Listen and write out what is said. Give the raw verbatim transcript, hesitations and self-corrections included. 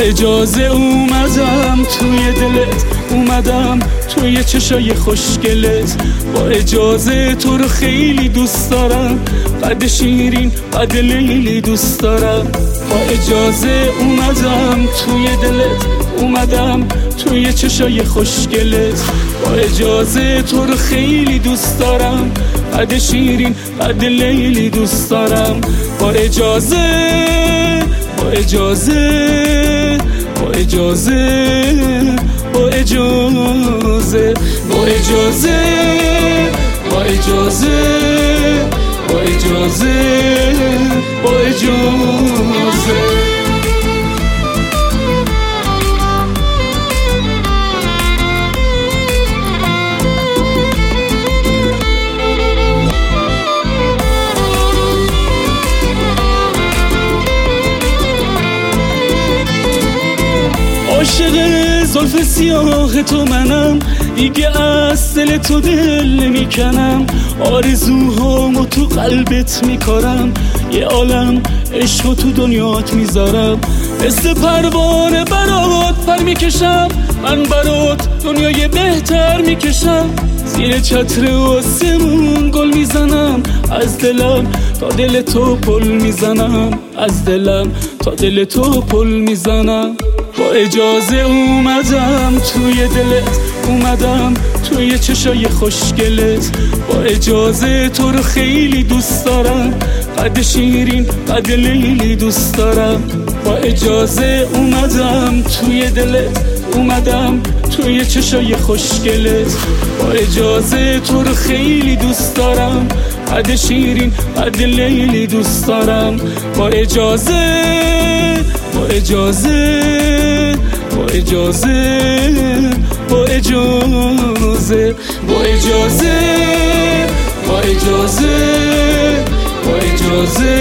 اجازه اومدم توی دلت، اومدم توی چشای خوشگلت. با اجازه تو رو خیلی دوست دارم، قد شیرین قد لیلی دوست دارم. با اجازه اومدم توی دلت، اومدم توی چشای خوشگلت. با اجازه تو رو خیلی دوست دارم، قد شیرین قد لیلی دوست دارم. با اجازه با اجازه با اجازه با اجازه با اجازه با اجازه با اجازه با اجازه عاشق زلف سیاه تو منم، دیگه از دل تو دل نمی کنم. آرزوهامو تو قلبت میکارم، یه عالم عشقو تو دنیات میذارم. مثل پروانه برات پر میکشم، من برات دنیای بهتر میکشم. زیر چتر آسمون گل میزنم، از دلم تا دل تو پل میزنم، از دلم تا دل تو پل میزنم. با اجازه اومدم توی دلت، اومدم توی چشای خوشگلت. با اجازه تو رو خیلی دوست دارم، قد شیرین قد لیلی دوست دارم. با اجازه اومدم توی دلت، اومدم توی چشای خوشگلت. با اجازه تو رو خیلی دوست دارم، قد شیرین قد لیلی دوست دارم. با اجازه با اجازه با اجازه با اجازه با اجازه با اجازه با اجازه